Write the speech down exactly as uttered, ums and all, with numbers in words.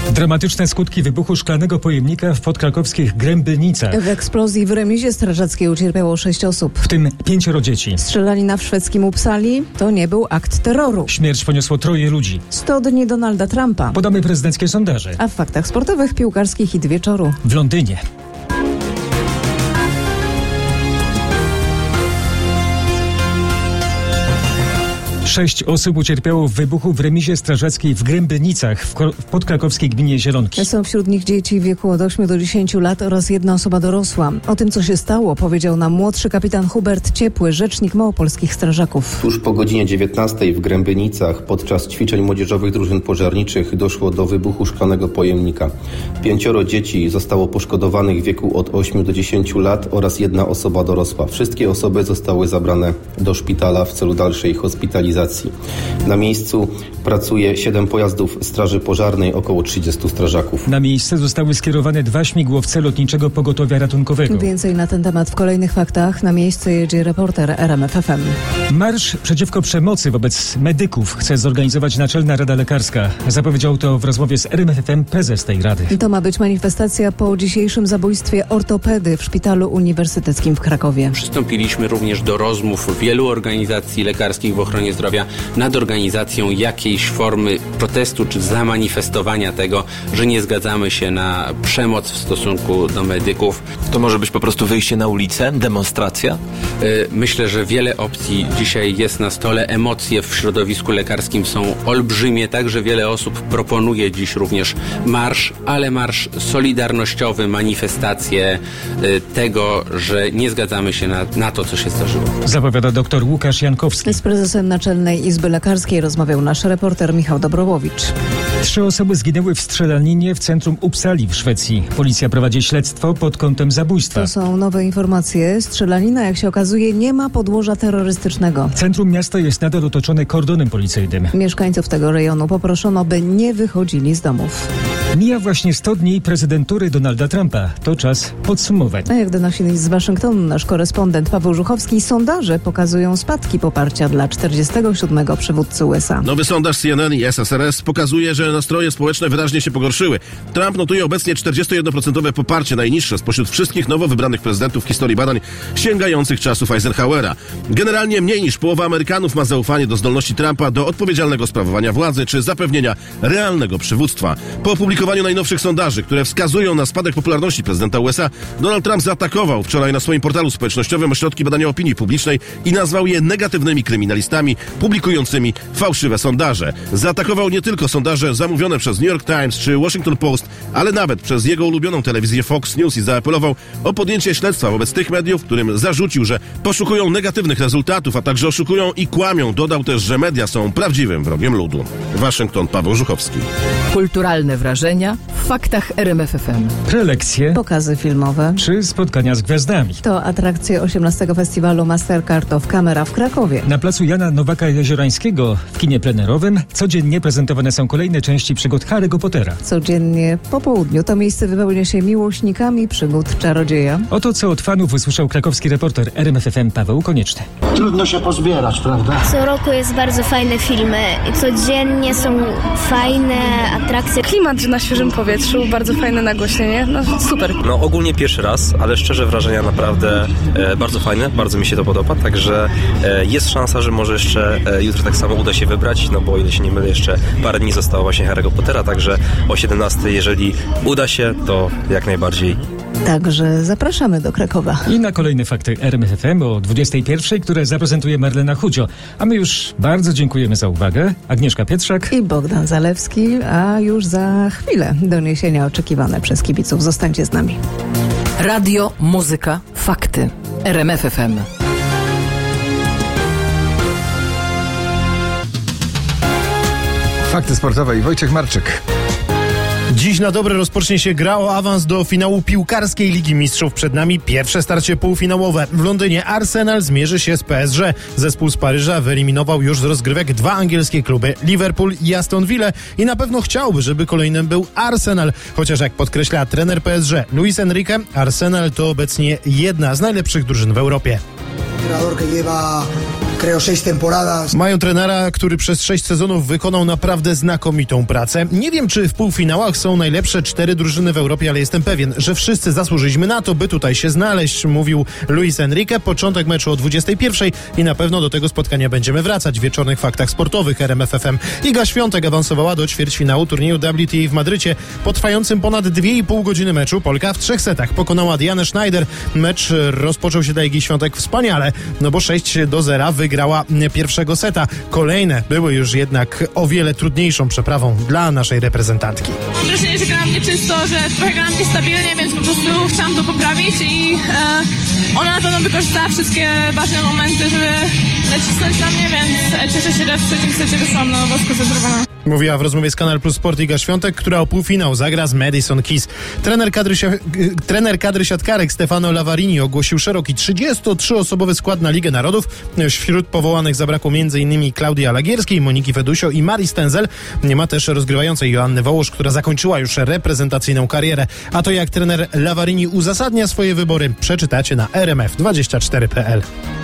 Dramatyczne skutki wybuchu szklanego pojemnika w podkrakowskich Grębylnicach. W eksplozji w remizie strażackiej ucierpiało sześć osób. W tym pięcioro dzieci. Strzelanina w szwedzkim Uppsali to nie był akt terroru. Śmierć poniosło troje ludzi. sto dni Donalda Trumpa. Podamy prezydenckie sondaże. A w faktach sportowych piłkarski hit wieczoru. W Londynie. Sześć osób ucierpiało w wybuchu w remizie strażackiej w Grębylnicach w, w podkrakowskiej gminie Zielonki. Są wśród nich dzieci w wieku od ośmiu do dziesięciu lat oraz jedna osoba dorosła. O tym, co się stało, powiedział nam młodszy kapitan Hubert Ciepły, rzecznik małopolskich strażaków. Tuż po godzinie dziewiętnastej w Grębylnicach podczas ćwiczeń młodzieżowych drużyn pożarniczych doszło do wybuchu szklanego pojemnika. Pięcioro dzieci zostało poszkodowanych w wieku od ośmiu do dziesięciu lat oraz jedna osoba dorosła. Wszystkie osoby zostały zabrane do szpitala w celu dalszej hospitalizacji. Na miejscu pracuje siedem pojazdów straży pożarnej, około trzydziestu strażaków. Na miejsce zostały skierowane dwa śmigłowce lotniczego pogotowia ratunkowego. Więcej na ten temat w kolejnych faktach. Na miejsce jedzie reporter R M F F M. Marsz przeciwko przemocy wobec medyków chce zorganizować Naczelna Rada Lekarska. Zapowiedział to w rozmowie z R M F F M prezes tej rady. To ma być manifestacja po dzisiejszym zabójstwie ortopedy w Szpitalu Uniwersyteckim w Krakowie. Przystąpiliśmy również do rozmów wielu organizacji lekarskich w ochronie zdrowia nad organizacją jakiejś formy protestu czy zamanifestowania tego, że nie zgadzamy się na przemoc w stosunku do medyków. To może być po prostu wyjście na ulicę, demonstracja? Myślę, że wiele opcji dzisiaj jest na stole. Emocje w środowisku lekarskim są olbrzymie, także wiele osób proponuje dziś również marsz, ale marsz solidarnościowy, manifestację tego, że nie zgadzamy się na, na to, co się zdarzyło. Zapowiada dr Łukasz Jankowski. Z prezesem Naczelnej Izby Lekarskiej rozmawiał nasz reporter Michał Dobrowowicz. Trzy osoby zginęły w strzelaninie w centrum Uppsali w Szwecji. Policja prowadzi śledztwo pod kątem zabójstwa. To są nowe informacje. Strzelanina, jak się okazuje, nie ma podłoża terrorystycznego. Centrum miasta jest nadal otoczone kordonem policyjnym. Mieszkańców tego rejonu poproszono, by nie wychodzili z domów. Mija właśnie sto dni prezydentury Donalda Trumpa. To czas podsumowań. A jak donosi z Waszyngtonu nasz korespondent Paweł Żuchowski, sondaże pokazują spadki poparcia dla czterdziestego siódmego przywódcy U S A. Nowy sondaż C N N i S S R S pokazuje, że nastroje społeczne wyraźnie się pogorszyły. Trump notuje obecnie czterdzieści jeden procent poparcie, najniższe spośród wszystkich nowo wybranych prezydentów w historii badań sięgających czasów Eisenhowera. Generalnie mniej niż połowa Amerykanów ma zaufanie do zdolności Trumpa do odpowiedzialnego sprawowania władzy czy zapewnienia realnego przywództwa. Po opublikowaniu najnowszych sondaży, które wskazują na spadek popularności prezydenta U S A, Donald Trump zaatakował wczoraj na swoim portalu społecznościowym ośrodki badania opinii publicznej i nazwał je negatywnymi kryminalistami publikującymi fałszywe sondaże. Zaatakował nie tylko sondaże zamówione przez New York Times czy Washington Post, ale nawet przez jego ulubioną telewizję Fox News i zaapelował o podjęcie śledztwa wobec tych mediów, którym zarzucił, że poszukują negatywnych rezultatów, a także oszukują i kłamią. Dodał też, że media są prawdziwym wrogiem ludu. Waszyngton, Paweł Żuchowski. Kulturalne wrażenia w faktach R M F F M. Prelekcje, pokazy filmowe czy spotkania z gwiazdami. To atrakcje osiemnastego festiwalu Mastercard of Camera w Krakowie. Na placu Jana Nowaka Jeziorańskiego w kinie plenerowym codziennie prezentowane są kolejne części przygód Harry'ego Pottera. Codziennie po południu to miejsce wypełnia się miłośnikami przygód czarodzieja. Oto co od fanów usłyszał krakowski reporter R M F F M Paweł Konieczny. Trudno się pozbierać, prawda? Co roku jest bardzo fajne filmy i codziennie są fajne atrakcje. Klimat na świeżym powietrzu, bardzo fajne nagłośnienie, no super. No ogólnie pierwszy raz, ale szczerze wrażenia naprawdę e, bardzo fajne, bardzo mi się to podoba, także e, jest szansa, że może jeszcze e, jutro tak samo uda się wybrać, no bo o ile się nie mylę, jeszcze parę dni zostało właśnie Harry'ego Pottera, także o siedemnastej, jeżeli uda się, to jak najbardziej. Także zapraszamy do Krakowa. I na kolejne fakty R M F F M o dwudziestej pierwszej, które zaprezentuje Marlena Chudzio. A my już bardzo dziękujemy za uwagę. Agnieszka Pietrzak i Bogdan Zalewski, a już za chwilę doniesienia oczekiwane przez kibiców. Zostańcie z nami. Radio, muzyka, fakty. R M F F M. Fakty sportowe i Wojciech Marczyk. Dziś na dobre rozpocznie się gra o awans do finału piłkarskiej Ligi Mistrzów. Przed nami pierwsze starcie półfinałowe. W Londynie Arsenal zmierzy się z P S G. Zespół z Paryża wyeliminował już z rozgrywek dwa angielskie kluby, Liverpool i Aston Villa, i na pewno chciałby, żeby kolejnym był Arsenal. Chociaż jak podkreśla trener P S G Luis Enrique, Arsenal to obecnie jedna z najlepszych drużyn w Europie. creo seis temporadas. Mają trenera, który przez sześć sezonów wykonał naprawdę znakomitą pracę. Nie wiem, czy w półfinałach są najlepsze cztery drużyny w Europie, ale jestem pewien, że wszyscy zasłużyliśmy na to, by tutaj się znaleźć, mówił Luis Enrique. Początek meczu o dwudziestej pierwszej i na pewno do tego spotkania będziemy wracać w wieczornych faktach sportowych R M F F M. Iga Świątek awansowała do ćwierćfinału turnieju W T A w Madrycie. Po trwającym ponad dwie i pół godziny meczu Polka w trzech setach pokonała Dianę Schneider. Mecz rozpoczął się dla Igi Świątek wspaniale, no bo sześć do zera wygrała pierwszego seta. Kolejne były już jednak o wiele trudniejszą przeprawą dla naszej reprezentantki. Mam wrażenie, że grałam nieczysto, że trochę grałam niestabilnie, więc po prostu chciałam to poprawić i e, ona na pewno wykorzystała wszystkie ważne momenty, żeby nacisnąć na mnie, więc cieszę się, że w trzecim secie wyszłam na nowo skoncentrowana. Mówiła w rozmowie z Kanal Plus Sport Iga Świątek, która o półfinał zagra z Madison Keys. Trener kadry, trener kadry siatkarek Stefano Lavarini ogłosił szeroki trzydziestotrzyosobowy skład na Ligę Narodów. Wśród powołanych zabrakło m.in. Klaudii Alagierskiej, Moniki Fedusio i Marii Stenzel. Nie ma też rozgrywającej Joanny Wołosz, która zakończyła już reprezentacyjną karierę. A to jak trener Lavarini uzasadnia swoje wybory, przeczytacie na r m f dwadzieścia cztery kropka p l.